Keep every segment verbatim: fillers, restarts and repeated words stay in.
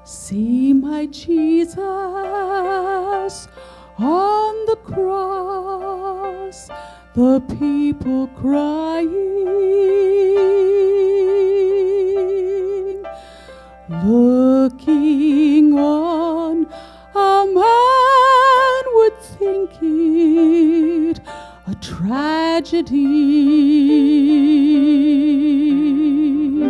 See my Jesus on the cross, the people crying, looking on, a man would think it a tragedy.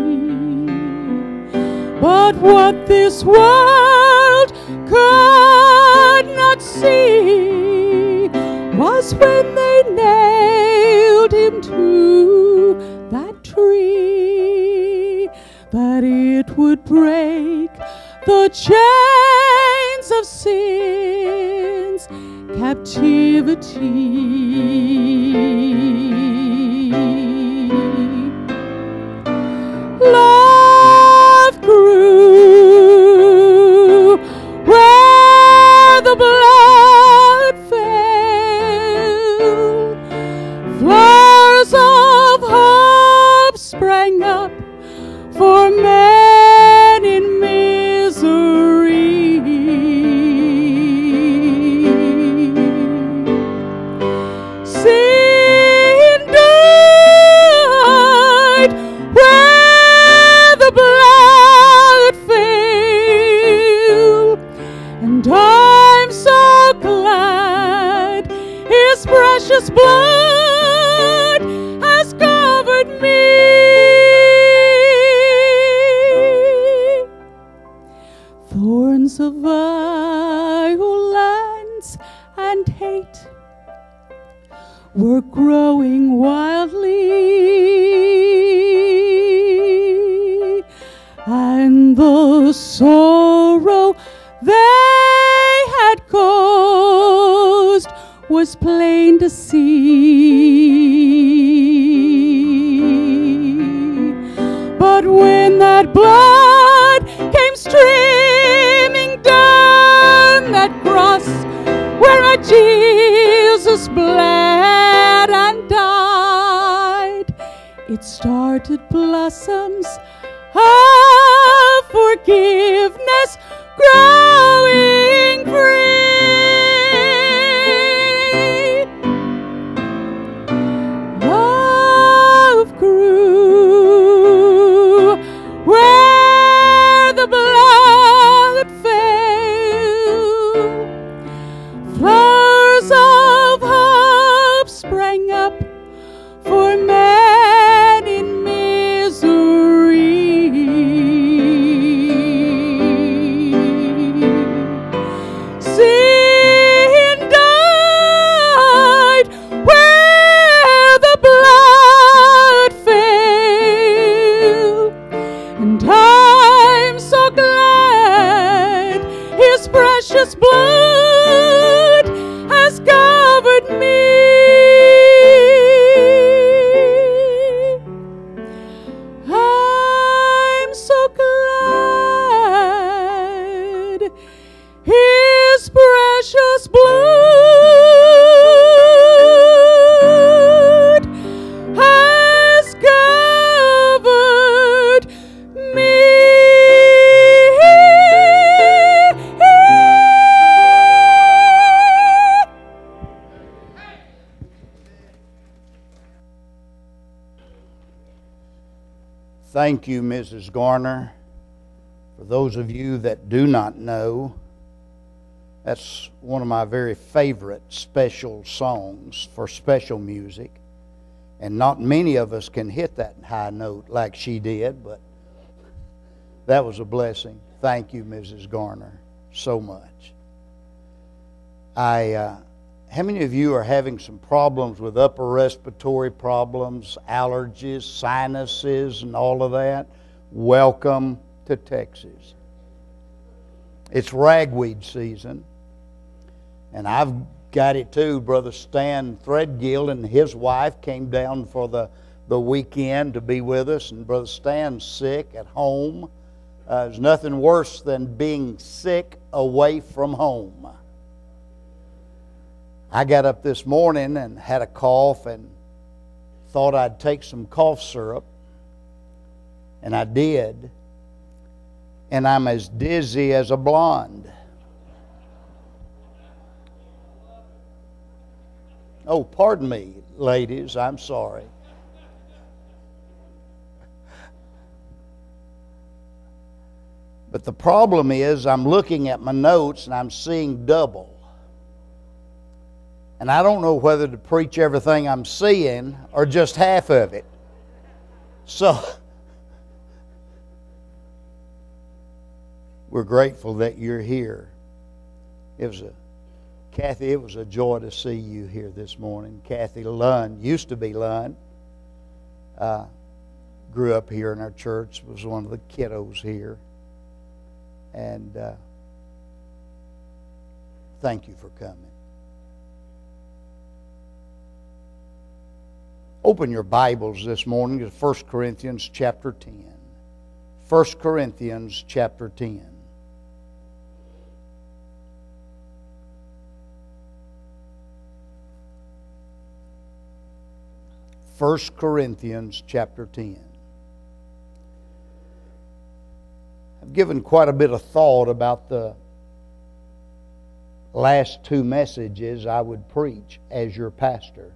But what this world could not see was when they nailed him to that tree, that it would break the chains of sin's captivity. Love grew where the blood fell. Flowers of hope sprang up for men in misery. Sin died where the blood fell, and I'm so glad His precious blood has covered me. Thorns of violence and hate were growing wildly, and the sorrow they had caused was plain to see. But when that blood came streaming down that cross where our Jesus bled and died, it started blossoms of forgiveness growing free. Love grew where the blood fell. Flowers of hope sprang up for men in misery. Sin died where the blood fell, and I'm so glad His precious blood has covered me. I'm so glad His precious blood has covered me. Thank you, Missus Garner. For those of you that do not know, that's one of my very favorite special songs for special music. And not many of us can hit that high note like she did, but that was a blessing. Thank you, Missus Garner, so much. I, uh, how many of you are having some problems with upper respiratory problems, allergies, sinuses, and all of that? Welcome to Texas. It's ragweed season, and I've got it too. Brother Stan Threadgill and his wife came down for the, the weekend to be with us, and Brother Stan's sick at home. Uh, there's nothing worse than being sick away from home. I got up this morning and had a cough and thought I'd take some cough syrup, and I did. and I'm as dizzy as a blonde. Oh, pardon me, ladies, I'm sorry. But the problem is I'm looking at my notes and I'm seeing double. And I don't know whether to preach everything I'm seeing or just half of it. So, we're grateful that you're here. It was a, Kathy, it was a joy to see you here this morning. Kathy Lund, used to be Lund, uh, grew up here in our church, was one of the kiddos here. And uh, thank you for coming. Open your Bibles this morning to First Corinthians chapter ten. First Corinthians chapter ten. First Corinthians chapter ten. I've given quite a bit of thought about the last two messages I would preach as your pastor.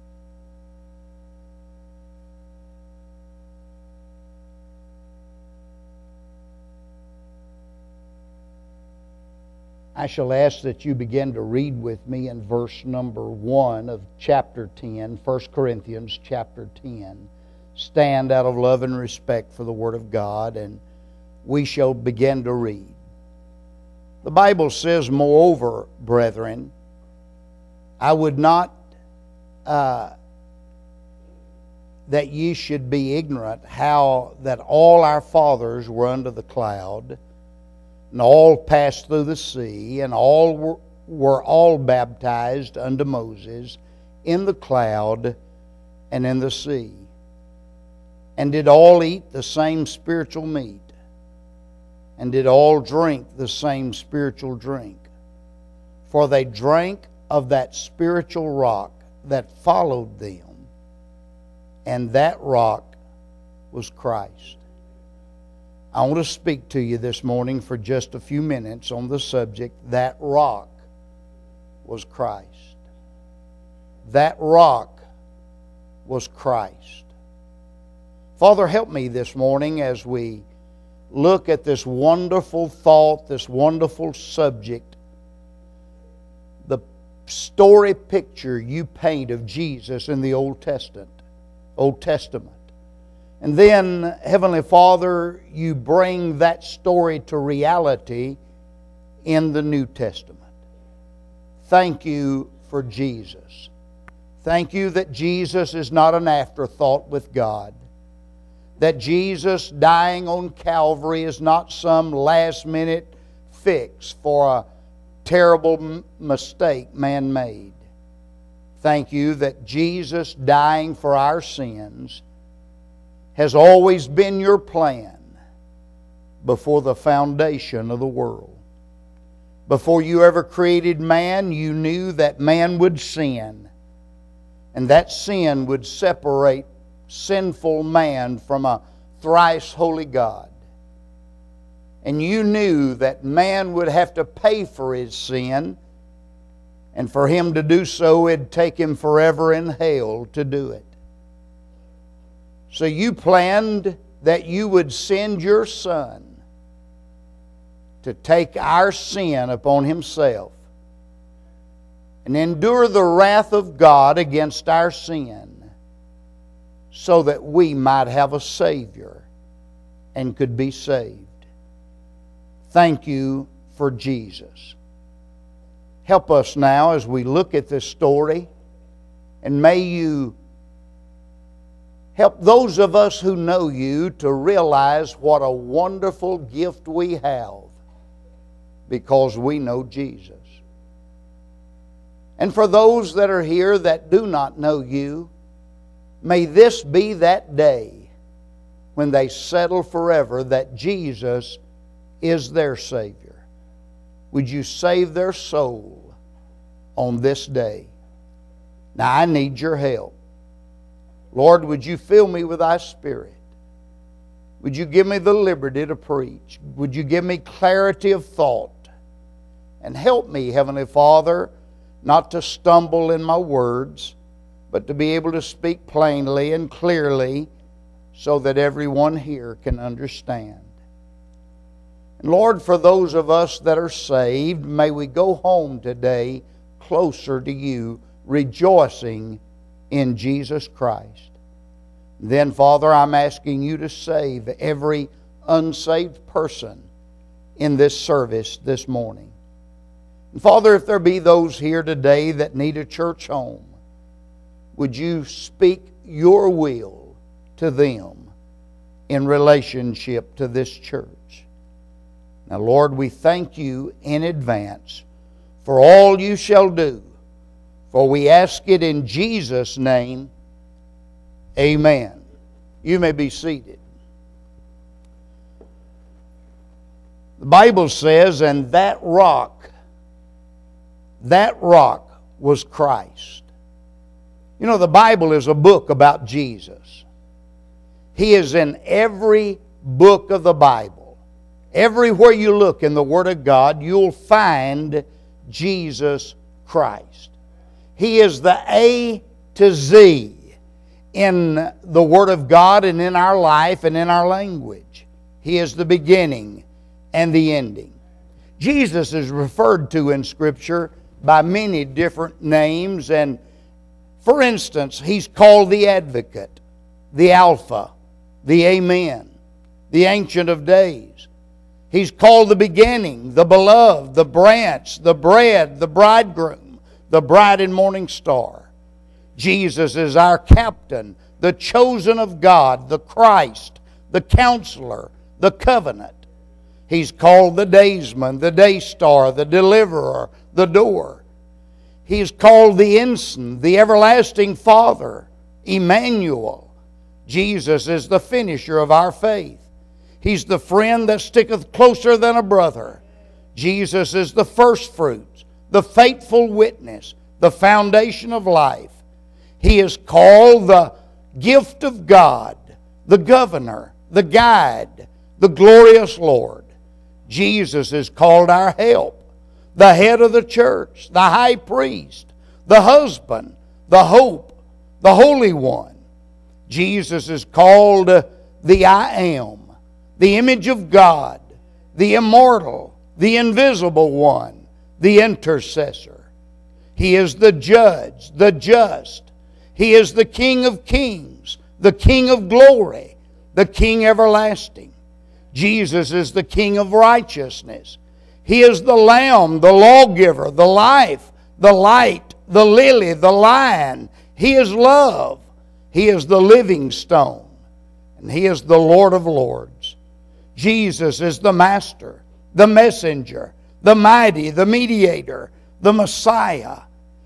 I shall ask that you begin to read with me in verse number one of chapter ten, First Corinthians chapter ten. Stand out of love and respect for the Word of God, and we shall begin to read. The Bible says, moreover, brethren, I would not uh, that ye should be ignorant how that all our fathers were under the cloud, and all passed through the sea, and all were, were all baptized unto Moses in the cloud and in the sea, and did all eat the same spiritual meat, and did all drink the same spiritual drink. For they drank of that spiritual rock that followed them, and that rock was Christ. I want to speak to you this morning for just a few minutes on the subject, that rock was Christ. That rock was Christ. Father, help me this morning as we look at this wonderful thought, this wonderful subject, the story picture you paint of Jesus in the Old Testament. Old Testament. And then, Heavenly Father, you bring that story to reality in the New Testament. Thank you for Jesus. Thank you that Jesus is not an afterthought with God. That Jesus dying on Calvary is not some last-minute fix for a terrible m- mistake man made. Thank you that Jesus dying for our sins has always been your plan before the foundation of the world. Before you ever created man, you knew that man would sin, and that sin would separate sinful man from a thrice holy God. And you knew that man would have to pay for his sin, and for him to do so, it'd take him forever in hell to do it. So you planned that you would send your Son to take our sin upon Himself and endure the wrath of God against our sin so that we might have a Savior and could be saved. Thank you for Jesus. Help us now as we look at this story, and may you help those of us who know you to realize what a wonderful gift we have because we know Jesus. And for those that are here that do not know you, may this be that day when they settle forever that Jesus is their Savior. Would you save their soul on this day? Now I need your help. Lord, would you fill me with thy Spirit? Would you give me the liberty to preach? Would you give me clarity of thought? And help me, Heavenly Father, not to stumble in my words, but to be able to speak plainly and clearly so that everyone here can understand. And Lord, for those of us that are saved, may we go home today closer to You, rejoicing in Jesus Christ. Then, Father, I'm asking You to save every unsaved person in this service this morning. And Father, if there be those here today that need a church home, would You speak Your will to them in relationship to this church? Now, Lord, we thank You in advance for all You shall do, for we ask it in Jesus' name. Amen. You may be seated. The Bible says, and that rock, that rock was Christ. You know, the Bible is a book about Jesus. He is in every book of the Bible. Everywhere you look in the Word of God, you'll find Jesus Christ. He is the A to Z in the Word of God and in our life and in our language. He is the beginning and the ending. Jesus is referred to in Scripture by many different names, and for instance, He's called the Advocate, the Alpha, the Amen, the Ancient of Days. He's called the Beginning, the Beloved, the Branch, the Bread, the Bridegroom, the Bright and Morning Star. Jesus is our Captain, the Chosen of God, the Christ, the Counselor, the Covenant. He's called the Daysman, the Day Star, the Deliverer, the Door. He's called the Ensign, the Everlasting Father, Emmanuel. Jesus is the finisher of our faith. He's the friend that sticketh closer than a brother. Jesus is the first fruits, the faithful witness, the foundation of life. He is called the gift of God, the governor, the guide, the glorious Lord. Jesus is called our help, the head of the church, the high priest, the husband, the hope, the Holy One. Jesus is called the I Am, the image of God, the immortal, the invisible one, the intercessor. He is the judge, the just. He is the King of kings, the King of glory, the King everlasting. Jesus is the King of righteousness. He is the Lamb, the lawgiver, the life, the light, the lily, the lion. He is love. He is the living stone. And He is the Lord of lords. Jesus is the Master, the Messenger, the Mighty, the Mediator, the Messiah.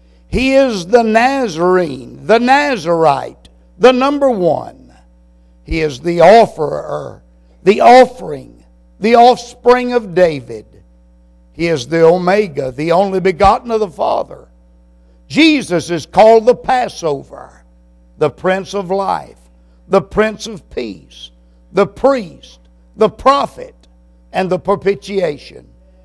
He is the Nazarene, the Nazarite, the number one. He is the offerer, the offering, the offspring of David. He is the Omega, the only begotten of the Father. Jesus is called the Passover, the Prince of Life, the Prince of Peace, the Priest, the Prophet, and the Propitiation.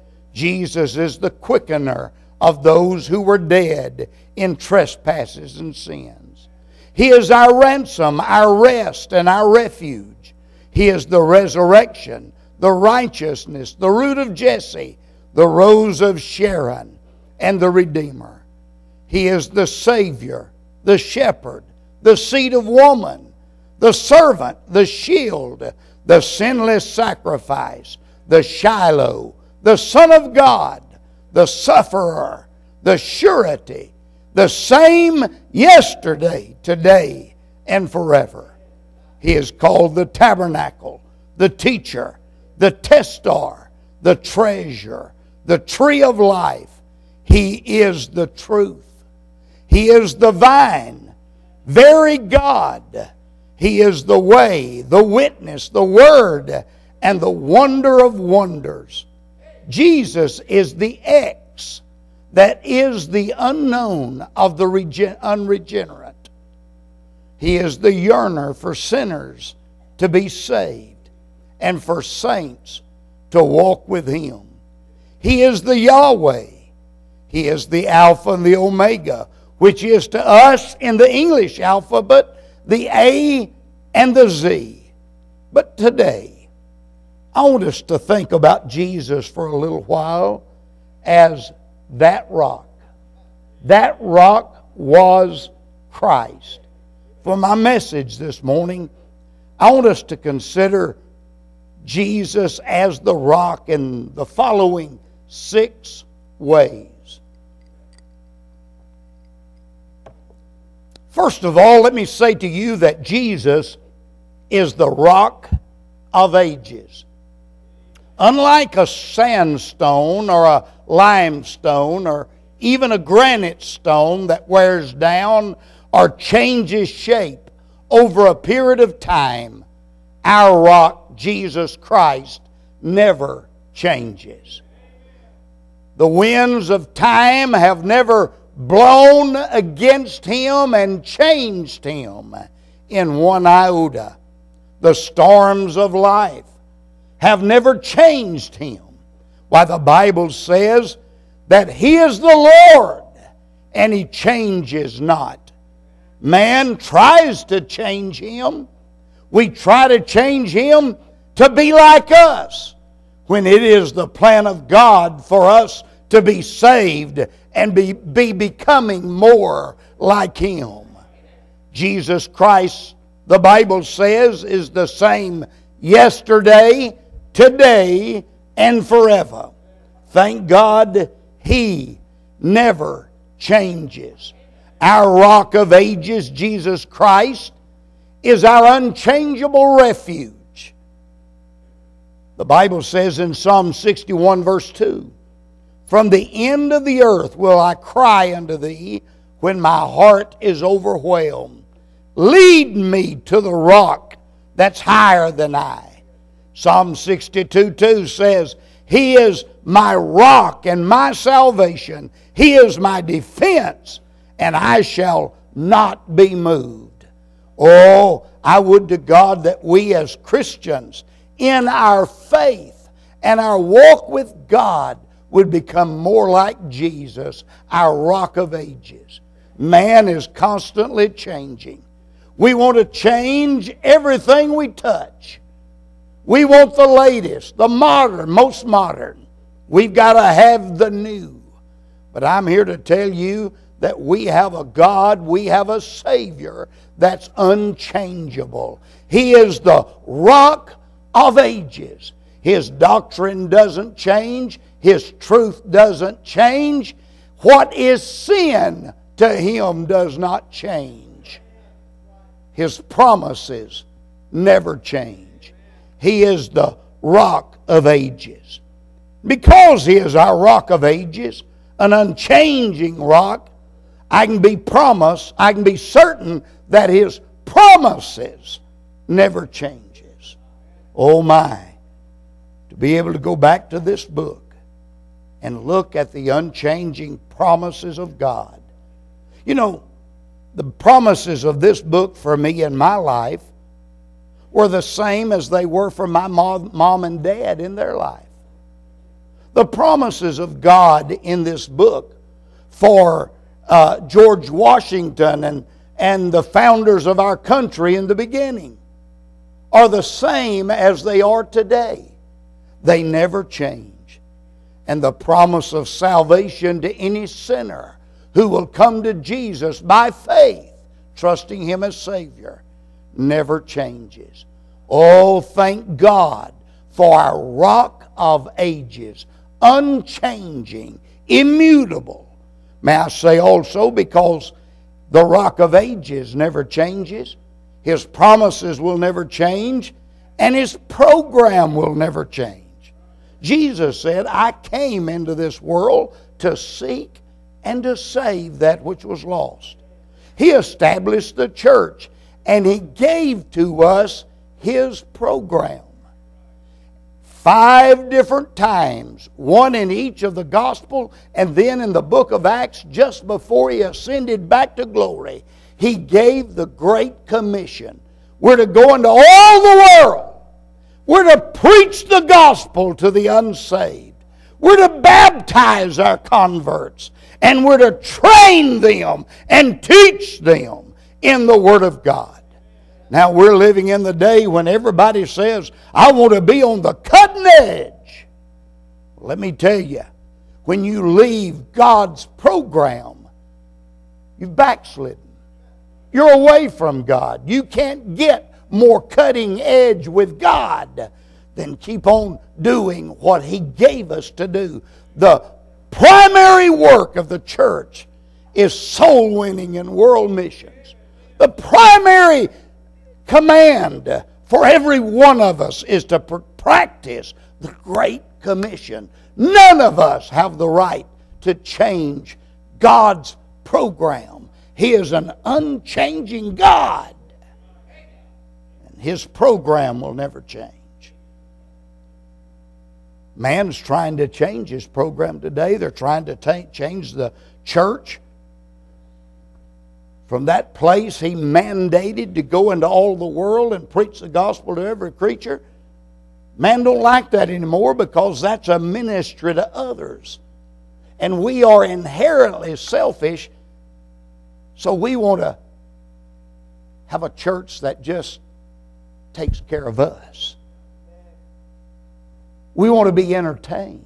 Jesus is the quickener of those who were dead in trespasses and sins. He is our ransom, our rest, and our refuge. He is the resurrection, the righteousness, the root of Jesse, the rose of Sharon, and the Redeemer. He is the Savior, the Shepherd, the seed of woman, the servant, the shield, the sinless sacrifice, the Shiloh, the Son of God, the sufferer, the surety, the same yesterday, today, and forever. He is called the tabernacle, the teacher, the testar, the treasure, the tree of life. He is the truth. He is the vine, very God. He is the way, the witness, the word, and the wonder of wonders. Jesus is the X that is the unknown of the regen- unregenerate. He is the yearner for sinners to be saved. and for saints to walk with Him. He is the Yahweh. He is the Alpha and the Omega, which is to us in the English alphabet the A and the Z. But today, I want us to think about Jesus for a little while as that rock. That rock was Christ. For my message this morning, I want us to consider Jesus as the rock in the following six ways. First of all, let me say to you that Jesus is the rock of ages. Unlike a sandstone or a limestone or even a granite stone that wears down or changes shape over a period of time, our rock, Jesus Christ, never changes. The winds of time have never blown against Him and changed Him in one iota. The storms of life have never changed Him. Why, the Bible says that He is the Lord and He changes not. Man tries to change Him. We try to change Him to be like us, when it is the plan of God for us to be saved and be, be becoming more like Him. Jesus Christ, the Bible says, is the same yesterday, today, and forever. Thank God He never changes. Our rock of ages, Jesus Christ, is our unchangeable refuge. The Bible says in Psalm sixty-one verse two, "From the end of the earth will I cry unto Thee when my heart is overwhelmed. Lead me to the rock that's higher than I." Psalm sixty-two two says, "He is my rock and my salvation. He is my defense, and I shall not be moved." Oh, I would to God that we as Christians in our faith and our walk with God would become more like Jesus, our rock of ages. Man is constantly changing. We want to change everything we touch. We want the latest, the modern, most modern. We've got to have the new. But I'm here to tell you that we have a God, we have a Savior that's unchangeable. He is the rock of ages. His doctrine doesn't change. His truth doesn't change. What is sin to Him does not change. His promises never change. He is the rock of ages. Because He is our rock of ages, an unchanging rock, I can be promised, I can be certain that His promises never changes. Oh my, to be able to go back to this book and look at the unchanging promises of God. You know, the promises of this book for me in my life were the same as they were for my mom, mom and dad in their life. The promises of God in this book for uh, George Washington and, and the founders of our country in the beginning are the same as they are today. They never change. And the promise of salvation to any sinner who will come to Jesus by faith, trusting Him as Savior, never changes. Oh, thank God for our rock of ages, unchanging, immutable. May I say also, because the rock of ages never changes, His promises will never change, and His program will never change. Jesus said, "I came into this world to seek and to save that which was lost." He established the church, and He gave to us His program. Five different times, one in each of the gospel, and then in the book of Acts, just before He ascended back to glory, He gave the Great Commission. We're to go into all the world. We're to preach the gospel to the unsaved. We're to baptize our converts. And we're to train them and teach them in the Word of God. Now we're living in the day when everybody says, I want to be on the cutting edge. Let me tell you, when you leave God's program, you've backslidden. You're away from God. You can't get more cutting edge with God than keep on doing what He gave us to do. The primary work of the church is soul winning and world missions. The primary command for every one of us is to pr- practice the Great Commission. None of us have the right to change God's program. He is an unchanging God. And His program will never change. Man's trying to change his program today. They're trying to ta- change the church from that place He mandated to go into all the world and preach the gospel to every creature. Man don't like that anymore because that's a ministry to others. And we are inherently selfish, so we want to have a church that just takes care of us. We want to be entertained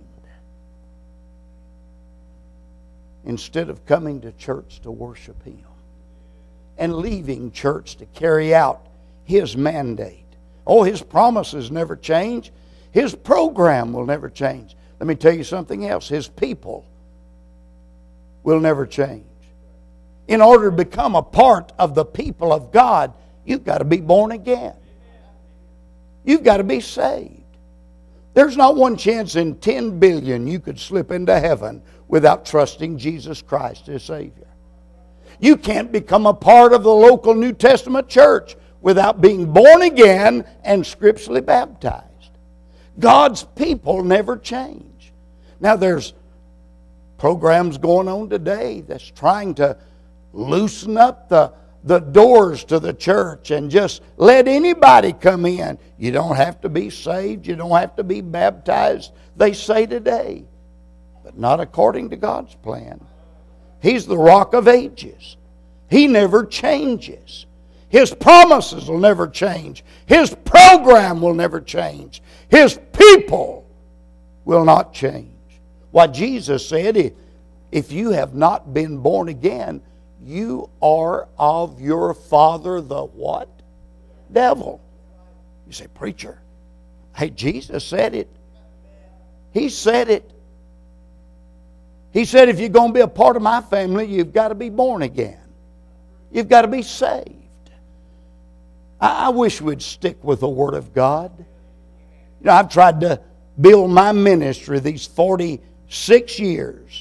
instead of coming to church to worship Him and leaving church to carry out His mandate. Oh, His promises never change. His program will never change. Let me tell you something else. His people will never change. In order to become a part of the people of God, you've got to be born again. You've got to be saved. There's not one chance in ten billion you could slip into heaven without trusting Jesus Christ as Savior. You can't become a part of the local New Testament church without being born again and scripturally baptized. God's people never change. Now there's programs going on today that's trying to loosen up the the doors to the church and just let anybody come in. You don't have to be saved. You don't have to be baptized, they say today. But not according to God's plan. He's the Rock of Ages. He never changes. His promises will never change. His program will never change. His people will not change. Why, Jesus said, if you have not been born again, you are of your father the what? Devil. You say, preacher, hey, Jesus said it. He said it. He said, if you're going to be a part of my family, you've got to be born again. You've got to be saved. I, I wish we'd stick with the Word of God. You know, I've tried to build my ministry these forty-six years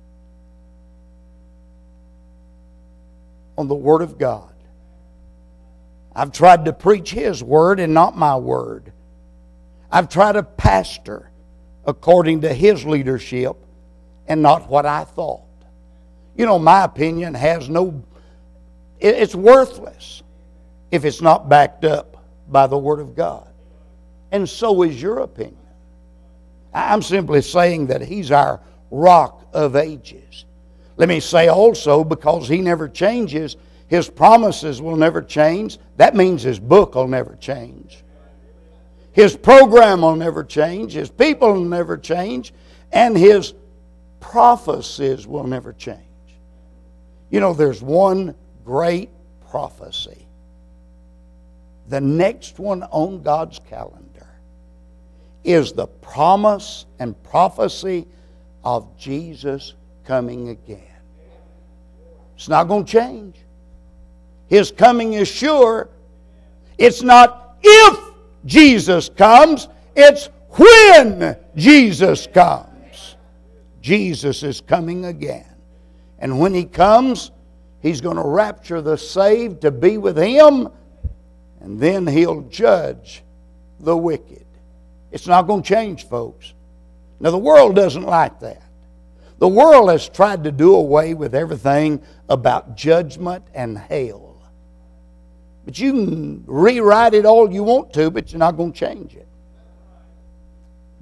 on the Word of God. I've tried to preach His Word and not my word. I've tried to pastor according to His leadership and not what I thought. You know, my opinion has no, it's worthless if it's not backed up by the Word of God. And so is your opinion. I'm simply saying that He's our Rock of Ages. Let me say also, because He never changes, His promises will never change. That means His book will never change. His program will never change. His people will never change. And His prophecies will never change. You know, there's one great prophecy. The next one on God's calendar is the promise and prophecy of Jesus coming again. It's not going to change. His coming is sure. It's not if Jesus comes, it's when Jesus comes. Jesus is coming again. And when He comes, He's going to rapture the saved to be with Him, and then He'll judge the wicked. It's not going to change, folks. Now, the world doesn't like that. The world has tried to do away with everything about judgment and hell. But you can rewrite it all you want to, but you're not going to change it.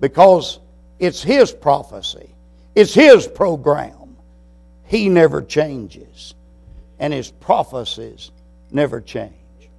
because it's His prophecy. It's His program. He never changes. And His prophecies never change.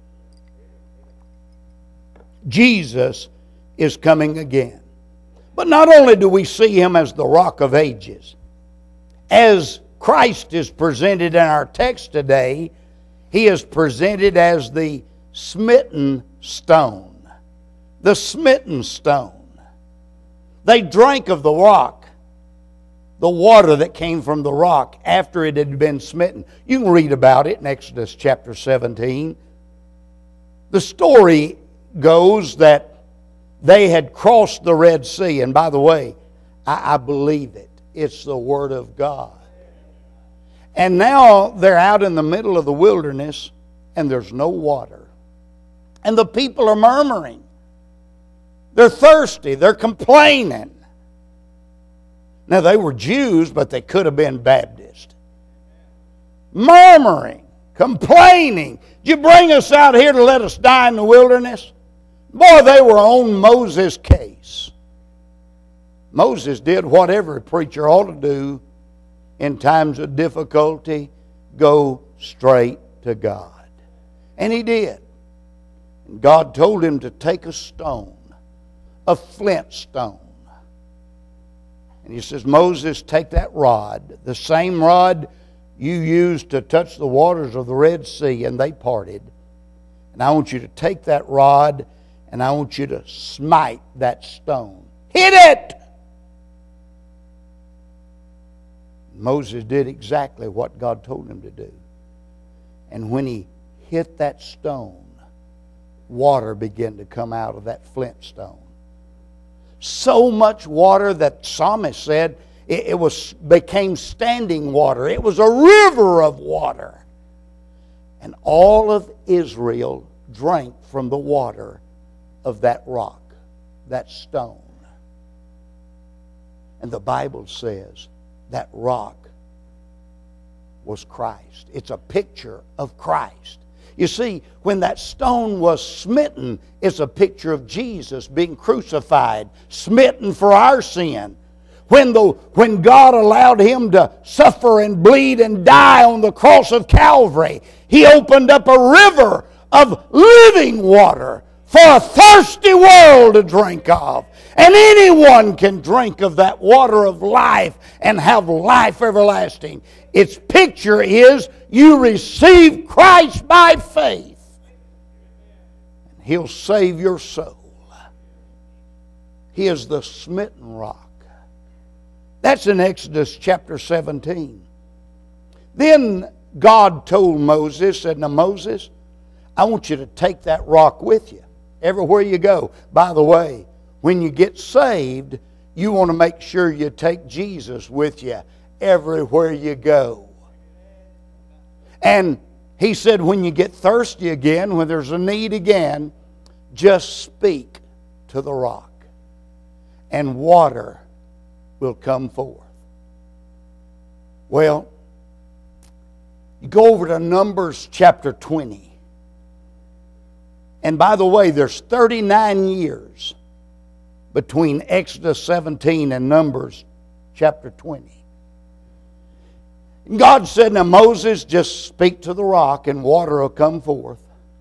Jesus is coming again. But not only do we see Him as the Rock of Ages, as Christ is presented in our text today, He is presented as the smitten stone. The smitten stone. They drank of the rock, the water that came from the rock after it had been smitten. You can read about it in Exodus chapter seventeen. The story goes that they had crossed the Red Sea. And by the way, I, I believe it. It's the Word of God. And now they're out in the middle of the wilderness and there's no water. And the people are murmuring. They're thirsty. They're complaining. Now they were Jews, but they could have been Baptists. Murmuring, complaining. Did you bring us out here to let us die in the wilderness? Boy, they were on Moses' case. Moses did what every preacher ought to do in times of difficulty: go straight to God. And he did. And God told him to take a stone, a flint stone. And He says, Moses, take that rod, the same rod you used to touch the waters of the Red Sea, and they parted. And I want you to take that rod, and I want you to smite that stone. Hit it! Moses did exactly what God told him to do. And when he hit that stone, water began to come out of that flint stone. So much water that psalmist said it, it was became standing water. It was a river of water. And all of Israel drank from the water of that rock, that stone. And the Bible says that rock was Christ. It's a picture of Christ. You see, when that stone was smitten, it's a picture of Jesus being crucified, smitten for our sin. When, the, when God allowed Him to suffer and bleed and die on the cross of Calvary, He opened up a river of living water for a thirsty world to drink of. And anyone can drink of that water of life and have life everlasting. Its picture is you receive Christ by faith, and He'll save your soul. He is the smitten rock. That's in Exodus chapter seventeen. Then God told Moses, said, now Moses, I want you to take that rock with you everywhere you go. By the way, when you get saved, you want to make sure you take Jesus with you everywhere you go. And He said, when you get thirsty again, when there's a need again, just speak to the rock, and water will come forth. Well, you go over to Numbers chapter twenty. And by the way, there's thirty-nine years between Exodus seventeen and Numbers chapter twenty. And God said, now Moses, just speak to the rock and water will come forth.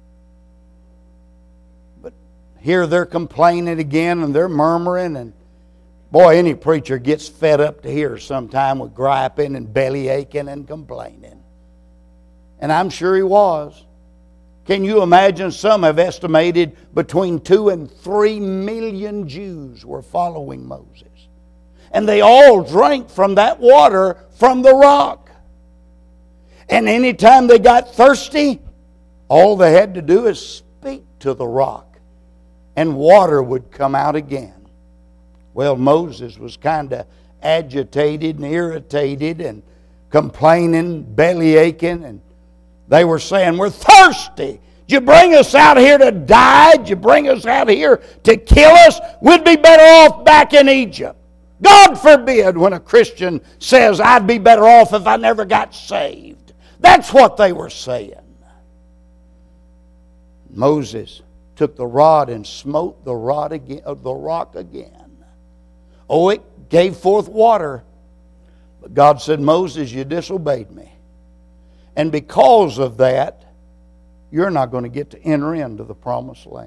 But here they're complaining again and they're murmuring. And boy, any preacher gets fed up to hear sometime with griping and belly aching and complaining. And I'm sure he was. Can you imagine? Some have estimated between two and three million Jews were following Moses. And they all drank from that water from the rock. And anytime they got thirsty, all they had to do is speak to the rock, and water would come out again. Well, Moses was kind of agitated and irritated and complaining, belly aching, and they were saying, we're thirsty. Did you bring us out here to die? Did you bring us out here to kill us? We'd be better off back in Egypt. God forbid when a Christian says, I'd be better off if I never got saved. That's what they were saying. Moses took the rod and smote the rod again, the rock again. Oh, it gave forth water. But God said, Moses, you disobeyed me. And because of that, you're not going to get to enter into the promised land.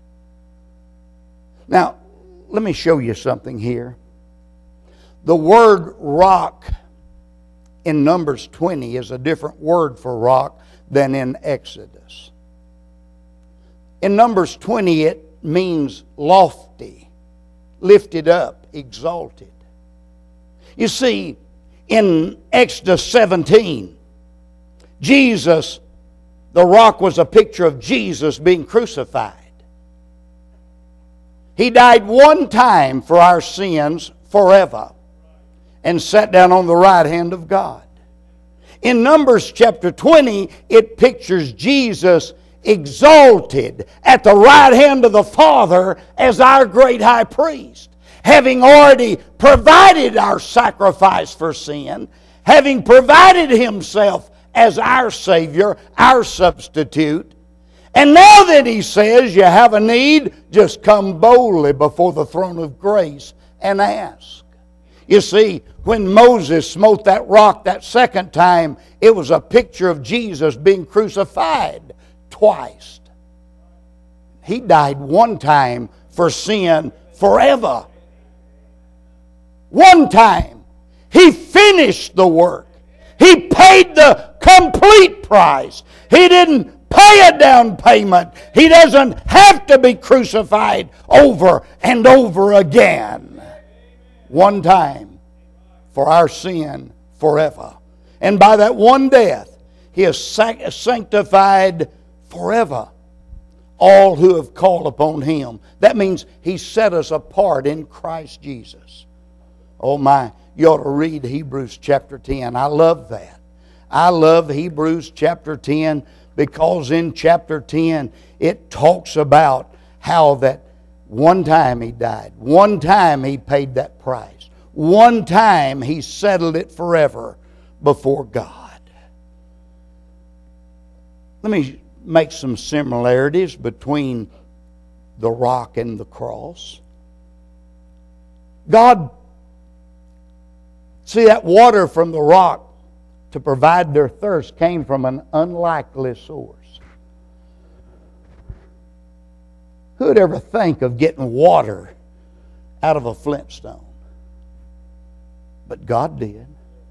Now, let me show you something here. The word rock in Numbers twenty is a different word for rock than in Exodus. In Numbers twenty, it means lofty, lifted up, exalted. You see, in Exodus seventeen, Jesus, the rock was a picture of Jesus being crucified. He died one time for our sins forever and sat down on the right hand of God. In Numbers chapter twenty, it pictures Jesus exalted at the right hand of the Father as our great high priest, having already provided our sacrifice for sin, having provided Himself as our Savior, our substitute. And now that He says, you have a need, just come boldly before the throne of grace and ask. You see, when Moses smote that rock that second time, it was a picture of Jesus being crucified twice. He died one time for sin forever. One time. He finished the work. He paid the complete price. He didn't pay a down payment. He doesn't have to be crucified over and over again. One time for our sin forever. And by that one death, He has sanctified forever all who have called upon Him. That means He set us apart in Christ Jesus. Oh my, you ought to read Hebrews chapter ten. I love that. I love Hebrews chapter ten because in chapter ten it talks about how that one time He died. One time He paid that price. One time He settled it forever before God. Let me make some similarities between the rock and the cross. God, see, that water from the rock to provide their thirst came from an unlikely source. Who would ever think of getting water out of a flintstone? But God did.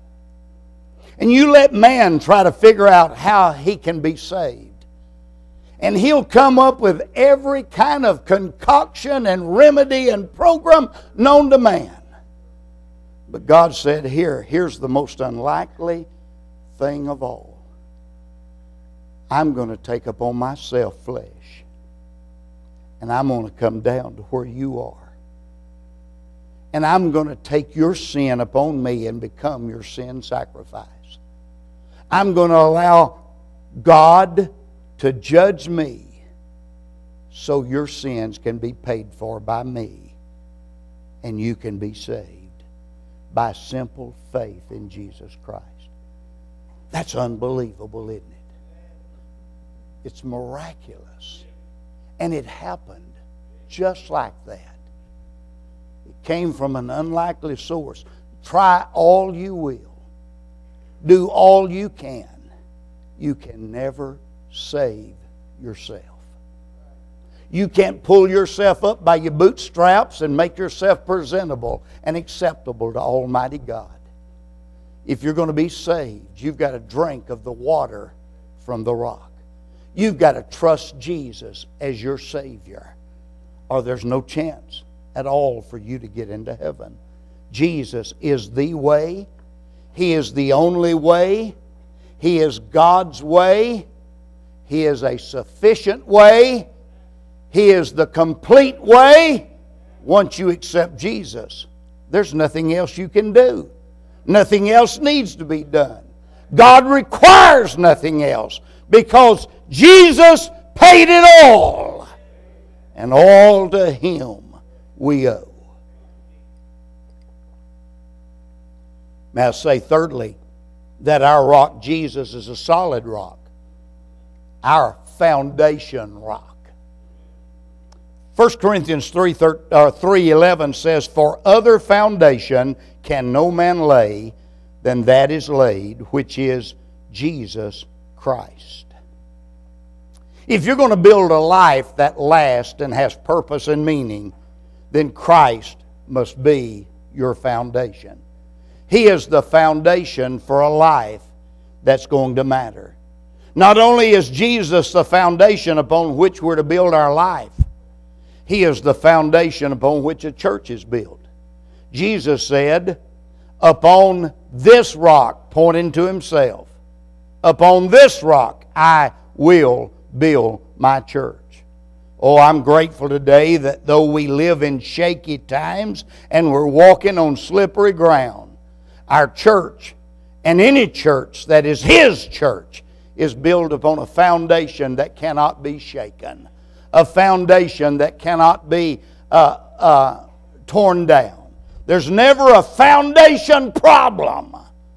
And you let man try to figure out how he can be saved. And he'll come up with every kind of concoction and remedy and program known to man. But God said, here, here's the most unlikely thing of all. I'm going to take upon myself flesh. And I'm going to come down to where you are. And I'm going to take your sin upon me and become your sin sacrifice. I'm going to allow God to judge me so your sins can be paid for by me and you can be saved by simple faith in Jesus Christ. That's unbelievable, isn't it? It's miraculous. And it happened just like that. It came from an unlikely source. Try all you will. Do all you can. You can never save yourself. You can't pull yourself up by your bootstraps and make yourself presentable and acceptable to Almighty God. If you're going to be saved, you've got to drink of the water from the rock. You've got to trust Jesus as your Savior, or there's no chance at all for you to get into heaven. Jesus is the way. He is the only way. He is God's way. He is a sufficient way. He is the complete way. Once you accept Jesus, there's nothing else you can do. Nothing else needs to be done. God requires nothing else because Jesus paid it all. And all to Him we owe. May I say thirdly, that our rock, Jesus, is a solid rock. Our foundation rock. First Corinthians three eleven says, "For other foundation can no man lay than that is laid, which is Jesus Christ." If you're going to build a life that lasts and has purpose and meaning, then Christ must be your foundation. He is the foundation for a life that's going to matter. Not only is Jesus the foundation upon which we're to build our life, He is the foundation upon which a church is built. Jesus said, "Upon this rock," pointing to Himself, "upon this rock I will build my church." Oh, I'm grateful today that though we live in shaky times and we're walking on slippery ground, our church, and any church that is His church, is built upon a foundation that cannot be shaken. A foundation that cannot be uh, uh, torn down. There's never a foundation problem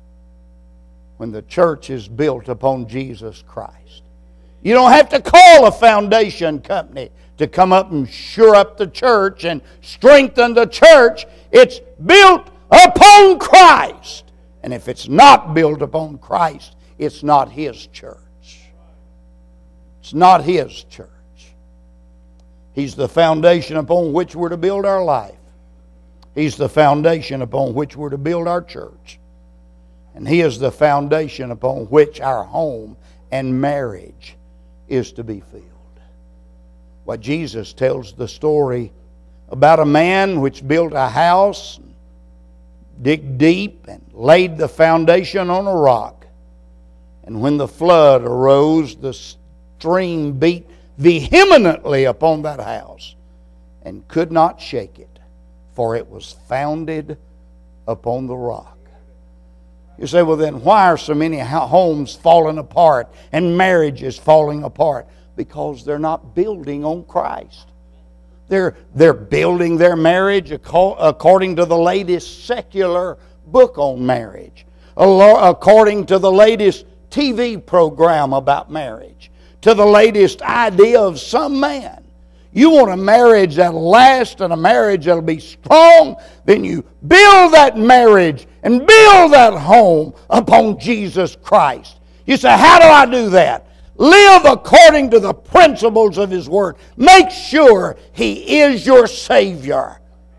when the church is built upon Jesus Christ. You don't have to call a foundation company to come up and shore up the church and strengthen the church. It's built upon Christ. And if it's not built upon Christ, it's not His church. It's not His church. He's the foundation upon which we're to build our life. He's the foundation upon which we're to build our church. And He is the foundation upon which our home and marriage is to be filled. Why, Jesus tells the story about a man which built a house, dig deep, and laid the foundation on a rock. And when the flood arose, the stream beat vehemently upon that house and could not shake it, for it was founded upon the rock. You say, well then why are so many homes falling apart and marriages falling apart? Because they're not building on Christ. They're, they're building their marriage according to the latest secular book on marriage, according to the latest T V program about marriage, to the latest idea of some man. You want a marriage that'll last and a marriage that'll be strong, then you build that marriage and build that home upon Jesus Christ. You say, how do I do that? Live according to the principles of His Word. Make sure He is your Savior.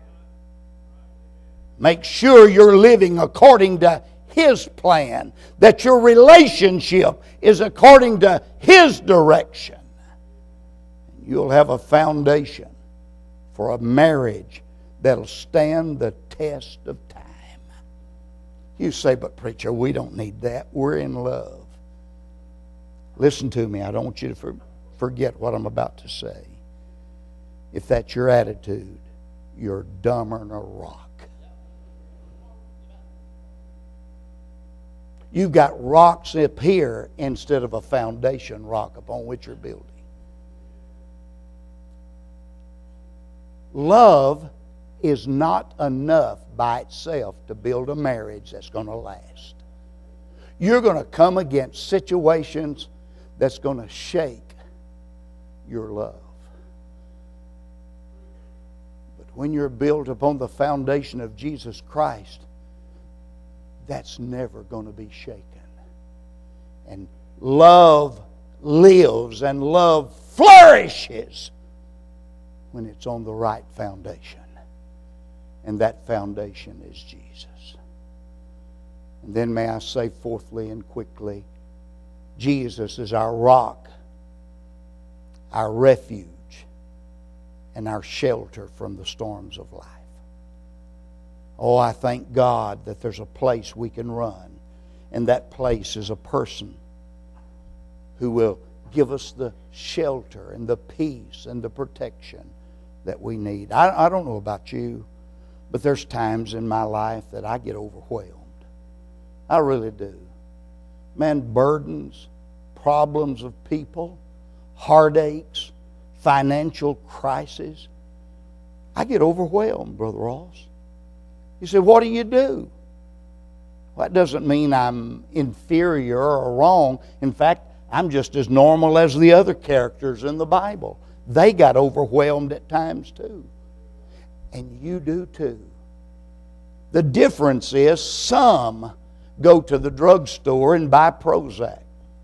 Make sure you're living according to His plan, that your relationship is according to His direction. You'll have a foundation for a marriage that'll stand the test of time. You say, but preacher, we don't need that. We're in love. Listen to me. I don't want you to for, forget what I'm about to say. If that's your attitude, you're dumber than a rock. You've got rocks up here instead of a foundation rock upon which you're building. Love is not enough by itself to build a marriage that's going to last. You're going to come against situations that's going to shake your love. But when you're built upon the foundation of Jesus Christ, that's never going to be shaken. And love lives and love flourishes when it's on the right foundation. And that foundation is Jesus. And then may I say fourthly and quickly, Jesus is our rock, our refuge, and our shelter from the storms of life. Oh, I thank God that there's a place we can run, and that place is a person who will give us the shelter and the peace and the protection that we need. I, I don't know about you, but there's times in my life that I get overwhelmed. I really do. Man, burdens, problems of people, heartaches, financial crises. I get overwhelmed, Brother Ross. You say, what do you do? Well, that doesn't mean I'm inferior or wrong. In fact, I'm just as normal as the other characters in the Bible They got overwhelmed at times too. And you do too. The difference is some go to the drugstore and buy Prozac.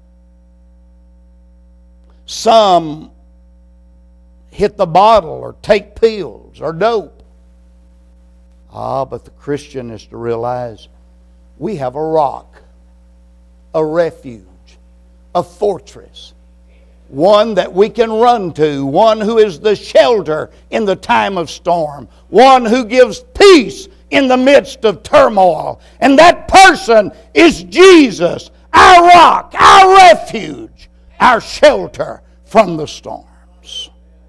Some hit the bottle or take pills or dope. Ah, but the Christian is to realize we have a rock, a refuge, a fortress, one that we can run to, one who is the shelter in the time of storm, one who gives peace in the midst of turmoil. And that person is Jesus, our rock, our refuge, our shelter from the storms.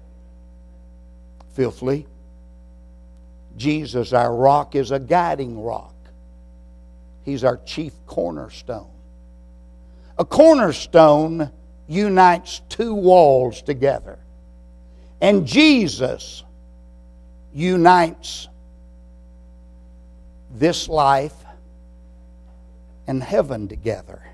Fifthly, Jesus, our rock, is a guiding rock. He's our chief cornerstone. A cornerstone unites two walls together. And Jesus unites this life and heaven together.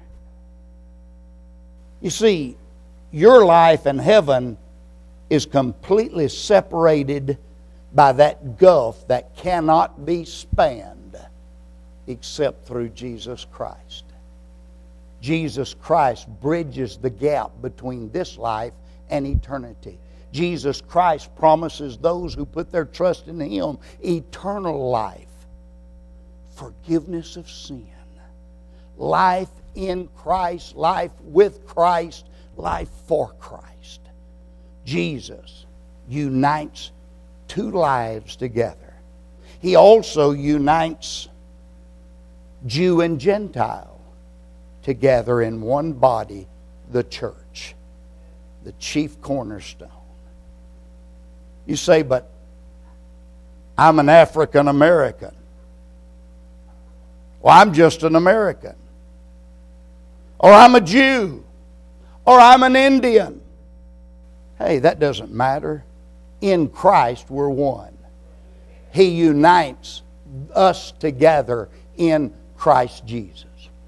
You see, your life and heaven is completely separated by that gulf that cannot be spanned except through Jesus Christ. Jesus Christ bridges the gap between this life and eternity. Jesus Christ promises those who put their trust in Him eternal life, forgiveness of sin, life in Christ, life with Christ, life for Christ. Jesus unites two lives together. He also unites Jew and Gentile together in one body, the church, the chief cornerstone. You say, but I'm an African American. Well, I'm just an American. Or I'm a Jew. Or I'm an Indian. Hey, that doesn't matter. In Christ, we're one. He unites us together in Christ Jesus.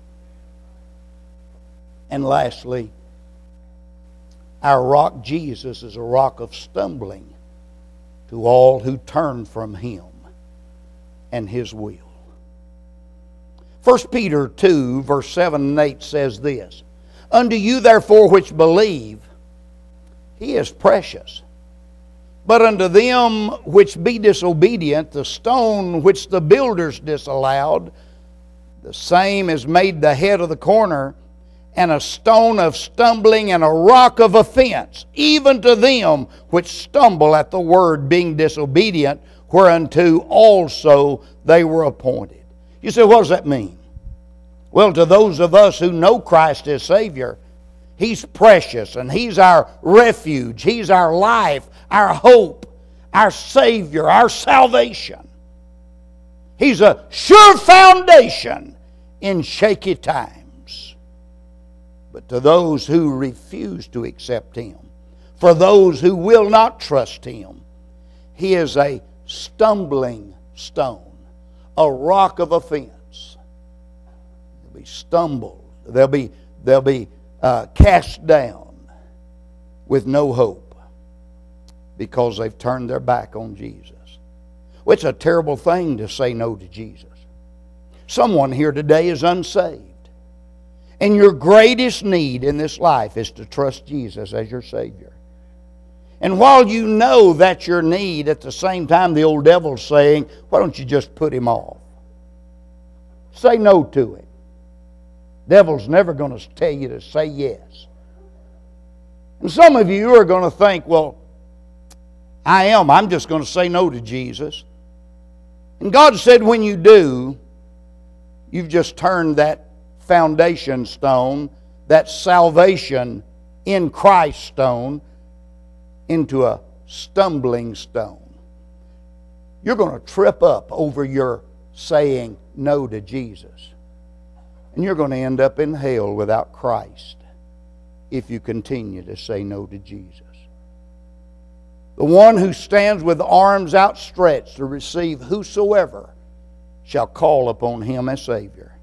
And lastly, our rock Jesus is a rock of stumbling to all who turn from Him and His will. First Peter two, verse seven and eight says this, Unto you therefore which believe, He is precious. But unto them which be disobedient, the stone which the builders disallowed, the same is made the head of the corner, and a stone of stumbling and a rock of offense, even to them which stumble at the word, being disobedient, whereunto also they were appointed. You say, what does that mean? Well, to those of us who know Christ as Savior, He's precious and He's our refuge. He's our life, our hope, our Savior, our salvation. He's a sure foundation in shaky times. But to those who refuse to accept Him, for those who will not trust Him, He is a stumbling stone, a rock of offense. They'll be stumbled. They'll be, they'll be uh, cast down with no hope because they've turned their back on Jesus. Well, it's a terrible thing to say no to Jesus. Someone here today is unsaved. And your greatest need in this life is to trust Jesus as your Savior. And while you know that's your need, at the same time the old devil's saying, why don't you just put Him off? Say no to Him. Devil's never going to tell you to say yes. And some of you are going to think, well, I am. I'm just going to say no to Jesus. And God said when you do, you've just turned that foundation stone, that salvation in Christ stone, into a stumbling stone. You're going to trip up over your saying no to Jesus. And you're going to end up in hell without Christ if you continue to say no to Jesus. The one who stands with arms outstretched to receive whosoever shall call upon Him as Savior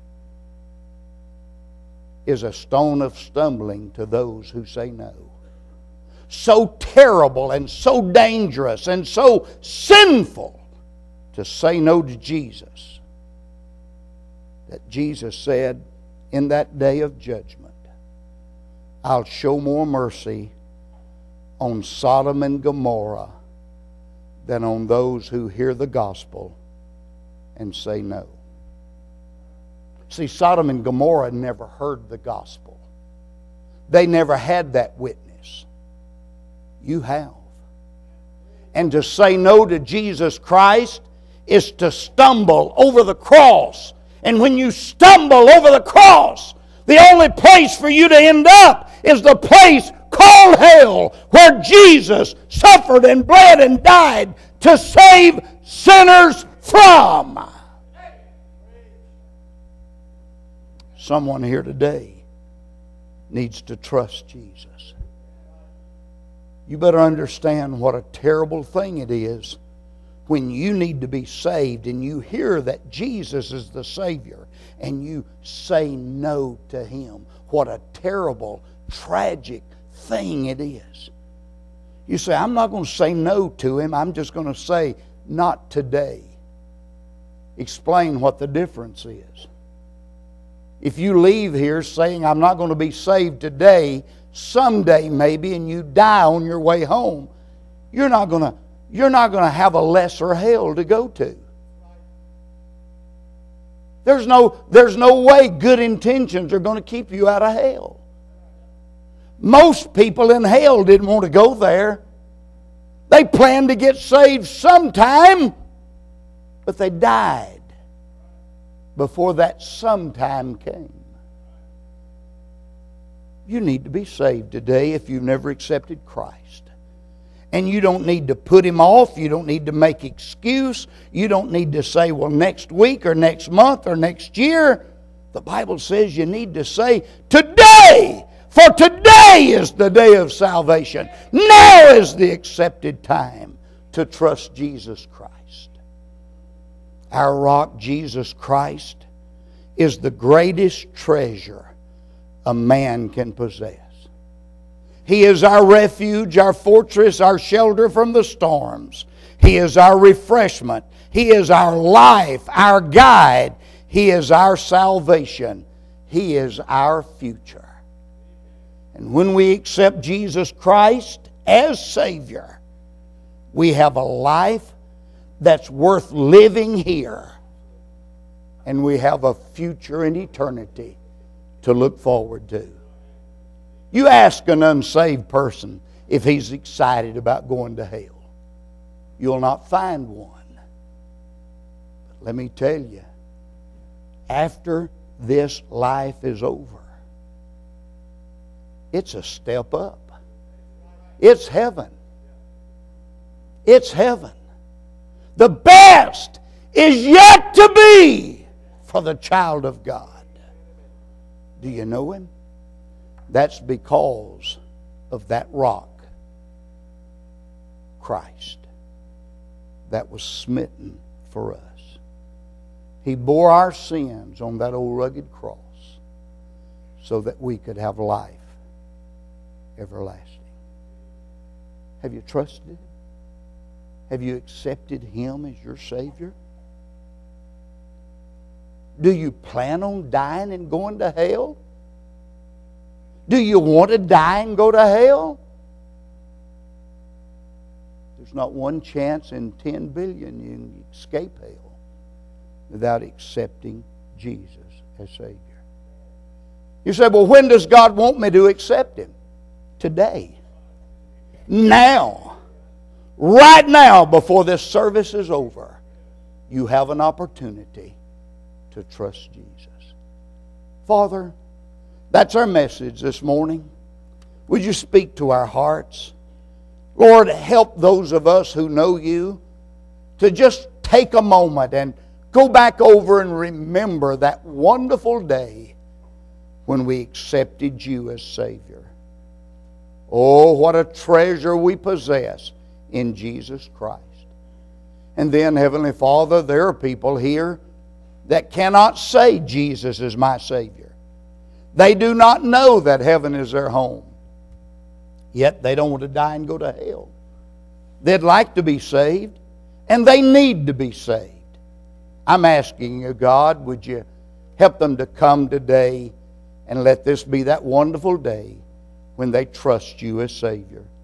is a stone of stumbling to those who say no. so terrible and so dangerous and so sinful to say no to Jesus, that Jesus said in that day of judgment, I'll show more mercy on Sodom and Gomorrah than on those who hear the gospel and say no. See, Sodom and Gomorrah never heard the gospel. They never had that witness. You have. And to say no to Jesus Christ is to stumble over the cross. And when you stumble over the cross, the only place for you to end up is the place called hell, where Jesus suffered and bled and died to save sinners from. Someone here today needs to trust Jesus. You better understand what a terrible thing it is when you need to be saved and you hear that Jesus is the Savior and you say no to Him. What a terrible, tragic thing it is. You say, I'm not going to say no to Him. I'm just going to say, not today. Explain what the difference is. If you leave here saying, I'm not going to be saved today, someday maybe, and you die on your way home, you're not going to You're not going to have a lesser hell to go to. There's no, there's no way good intentions are going to keep you out of hell. Most people in hell didn't want to go there. They planned to get saved sometime, but they died before that sometime came. You need to be saved today if you've never accepted Christ. And you don't need to put Him off. You don't need to make excuse. You don't need to say, well, next week or next month or next year. The Bible says you need to say, today! For today is the day of salvation. Now is the accepted time to trust Jesus Christ. Our rock, Jesus Christ, is the greatest treasure a man can possess. He is our refuge, our fortress, our shelter from the storms. He is our refreshment. He is our life, our guide. He is our salvation. He is our future. And when we accept Jesus Christ as Savior, we have a life that's worth living here. And we have a future in eternity to look forward to. You ask an unsaved person if he's excited about going to hell. You'll not find one. But let me tell you, after this life is over, it's a step up. It's heaven. It's heaven. The best is yet to be for the child of God. Do you know Him? That's because of that rock, Christ, that was smitten for us. He bore our sins on that old rugged cross so that we could have life everlasting. Have you trusted Him? Have you accepted Him as your Savior? Do you plan on dying and going to hell? Do you want to die and go to hell? There's not one chance in ten billion you can escape hell without accepting Jesus as Savior. You say, well, when does God want me to accept Him? Today. Now. Right now, before this service is over, you have an opportunity to trust Jesus. Father, that's our message this morning. Would you speak to our hearts? Lord, help those of us who know You to just take a moment and go back over and remember that wonderful day when we accepted You as Savior. Oh, what a treasure we possess in Jesus Christ. And then, Heavenly Father, there are people here that cannot say Jesus is my Savior. They do not know that heaven is their home. yet they don't want to die and go to hell. They'd like to be saved, and they need to be saved. I'm asking you, God, would you help them to come today and let this be that wonderful day when they trust you as Savior.